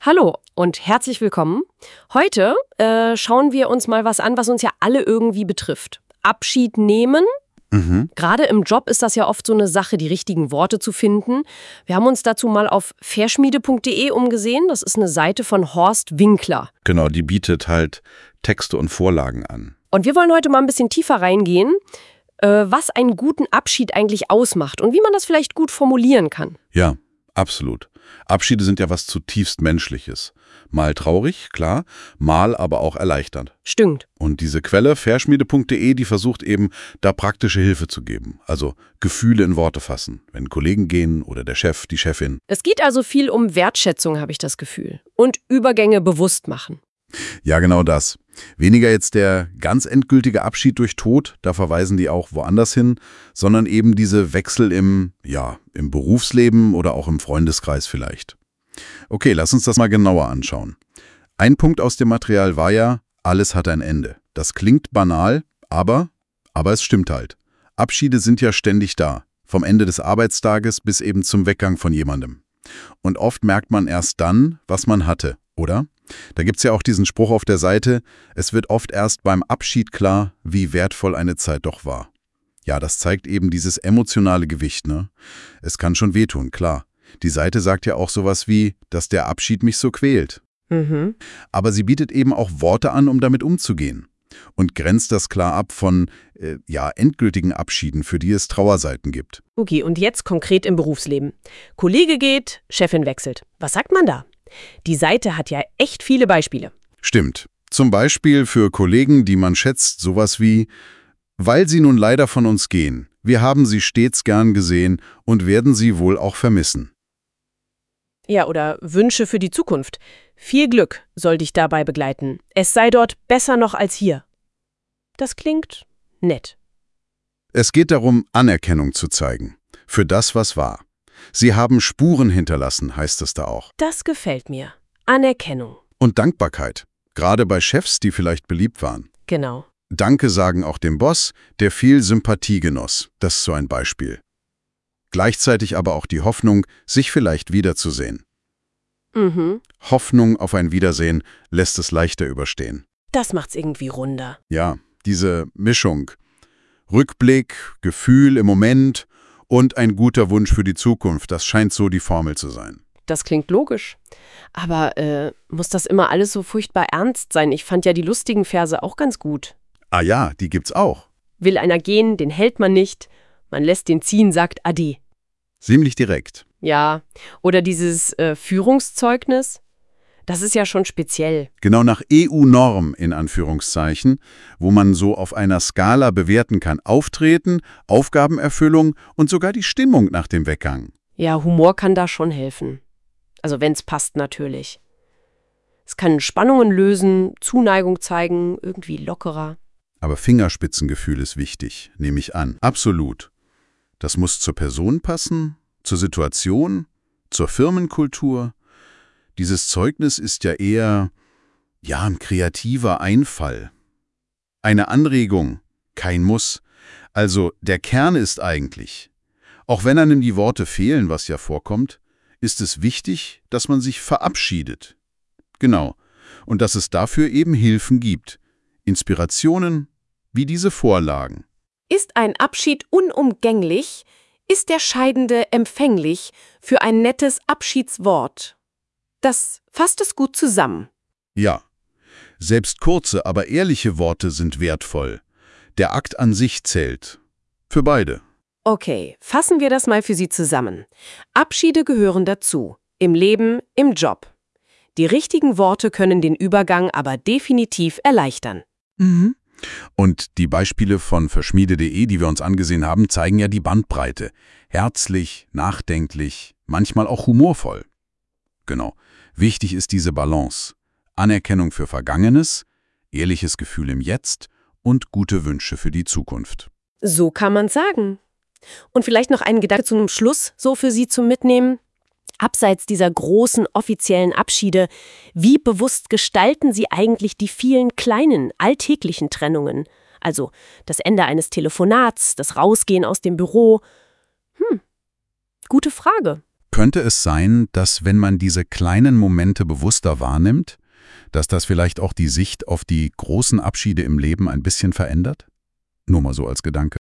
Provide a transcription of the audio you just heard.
Hallo und herzlich willkommen. Heute schauen wir uns mal was an, was uns ja alle irgendwie betrifft. Abschied nehmen. Gerade im Job ist das ja oft so eine Sache, die richtigen Worte zu finden. Wir haben uns dazu mal auf verschmiede.de umgesehen. Das ist eine Seite von Horst Winkler. Genau, die bietet halt Texte und Vorlagen an. Und wir wollen heute mal ein bisschen tiefer reingehen, was einen guten Abschied eigentlich ausmacht und wie man das vielleicht gut formulieren kann. Ja, absolut. Abschiede sind ja was zutiefst Menschliches. Mal traurig, klar, mal aber auch erleichternd. Stimmt. Und diese Quelle, verschmiede.de, die versucht eben, da praktische Hilfe zu geben. Also Gefühle in Worte fassen, wenn Kollegen gehen oder der Chef, die Chefin. Es geht also viel um Wertschätzung, habe ich das Gefühl. Und Übergänge bewusst machen. Ja, genau das. Weniger jetzt der ganz endgültige Abschied durch Tod, da verweisen die auch woanders hin, sondern eben diese Wechsel im Berufsleben oder auch im Freundeskreis vielleicht. Okay, lass uns das mal genauer anschauen. Ein Punkt aus dem Material war ja, alles hat ein Ende. Das klingt banal, aber es stimmt halt. Abschiede sind ja ständig da, vom Ende des Arbeitstages bis eben zum Weggang von jemandem. Und oft merkt man erst dann, was man hatte, oder? Da gibt's ja auch diesen Spruch auf der Seite, es wird oft erst beim Abschied klar, wie wertvoll eine Zeit doch war. Ja, das zeigt eben dieses emotionale Gewicht, ne? Es kann schon wehtun, klar. Die Seite sagt ja auch sowas wie, dass der Abschied mich so quält. Aber sie bietet eben auch Worte an, um damit umzugehen. Und grenzt das klar ab von, endgültigen Abschieden, für die es Trauerseiten gibt. Okay, und jetzt konkret im Berufsleben. Kollege geht, Chefin wechselt. Was sagt man da? Die Seite hat ja echt viele Beispiele. Stimmt. Zum Beispiel für Kollegen, die man schätzt, sowas wie, weil sie nun leider von uns gehen. Wir haben sie stets gern gesehen und werden sie wohl auch vermissen. Ja, oder Wünsche für die Zukunft. Viel Glück soll dich dabei begleiten. Es sei dort besser noch als hier. Das klingt nett. Es geht darum, Anerkennung zu zeigen. Für das, was war. Sie haben Spuren hinterlassen, heißt es da auch. Das gefällt mir. Anerkennung. Und Dankbarkeit. Gerade bei Chefs, die vielleicht beliebt waren. Genau. Danke sagen auch dem Boss, der viel Sympathie genoss. Das ist so ein Beispiel. Gleichzeitig aber auch die Hoffnung, sich vielleicht wiederzusehen. Hoffnung auf ein Wiedersehen lässt es leichter überstehen. Das macht's irgendwie runder. Ja, diese Mischung. Rückblick, Gefühl im Moment und ein guter Wunsch für die Zukunft, das scheint so die Formel zu sein. Das klingt logisch. Aber muss das immer alles so furchtbar ernst sein? Ich fand ja die lustigen Verse auch ganz gut. Ah ja, die gibt's auch. Will einer gehen, den hält man nicht. Man lässt den ziehen, sagt Ade. Ziemlich direkt. Ja, oder dieses Führungszeugnis. Das ist ja schon speziell. Genau nach EU-Norm in Anführungszeichen, wo man so auf einer Skala bewerten kann. Auftreten, Aufgabenerfüllung und sogar die Stimmung nach dem Weggang. Ja, Humor kann da schon helfen. Also wenn's passt natürlich. Es kann Spannungen lösen, Zuneigung zeigen, irgendwie lockerer. Aber Fingerspitzengefühl ist wichtig, nehme ich an. Absolut. Das muss zur Person passen, zur Situation, zur Firmenkultur. Dieses Zeugnis ist ja eher, ein kreativer Einfall. Eine Anregung, kein Muss. Also der Kern ist eigentlich, auch wenn einem die Worte fehlen, was ja vorkommt, ist es wichtig, dass man sich verabschiedet. Genau. Und dass es dafür eben Hilfen gibt. Inspirationen wie diese Vorlagen. Ist ein Abschied unumgänglich, ist der Scheidende empfänglich für ein nettes Abschiedswort. Das fasst es gut zusammen. Ja, selbst kurze, aber ehrliche Worte sind wertvoll. Der Akt an sich zählt. Für beide. Okay, fassen wir das mal für Sie zusammen. Abschiede gehören dazu. Im Leben, im Job. Die richtigen Worte können den Übergang aber definitiv erleichtern. Und die Beispiele von verschmiede.de, die wir uns angesehen haben, zeigen ja die Bandbreite. Herzlich, nachdenklich, manchmal auch humorvoll. Genau. Wichtig ist diese Balance. Anerkennung für Vergangenes, ehrliches Gefühl im Jetzt und gute Wünsche für die Zukunft. So kann man sagen. Und vielleicht noch einen Gedanke zum Schluss, so für Sie zum Mitnehmen. Abseits dieser großen offiziellen Abschiede, wie bewusst gestalten Sie eigentlich die vielen kleinen, alltäglichen Trennungen? Also das Ende eines Telefonats, das Rausgehen aus dem Büro. Gute Frage. Könnte es sein, dass wenn man diese kleinen Momente bewusster wahrnimmt, dass das vielleicht auch die Sicht auf die großen Abschiede im Leben ein bisschen verändert? Nur mal so als Gedanke.